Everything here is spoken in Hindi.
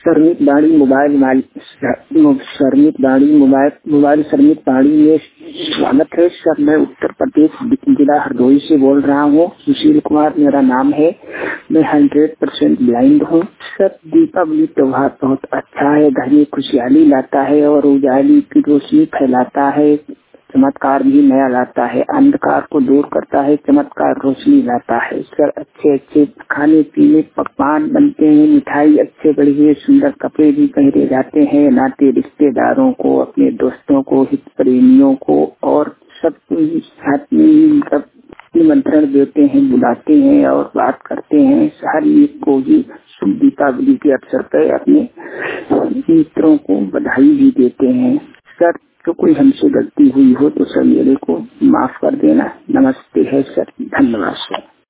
सरमित बाड़ी मोबाइल सरमित बाड़ी में स्वागत है सर। मैं उत्तर प्रदेश जिला हरदोई से बोल रहा हूँ। सुशील कुमार मेरा नाम है। मैं 100% ब्लाइंड हूँ सर। दीपावली त्योहार बहुत अच्छा है, घर में खुशहाली लाता है और उजाली की रोशनी फैलाता है, चमत्कार भी नया लाता है, अंधकार को दूर करता है, चमत्कार रोशनी लाता है सर। अच्छे अच्छे खाने पीने पकवान बनते हैं, मिठाई अच्छे बढ़िया सुंदर कपड़े भी पहने जाते हैं, नाते रिश्तेदारों को, अपने दोस्तों को, हित प्रेमियों को और सबको साथ में सब निमंत्रण देते हैं, बुलाते हैं और बात करते हैं। हर एक को ही दीपावली के अवसर पर अपने मित्रों को बधाई भी देते हैं सर। तो कोई हमसे गलती हुई हो तो सर मेरे को माफ कर देना। नमस्ते है सर, धन्यवाद सर।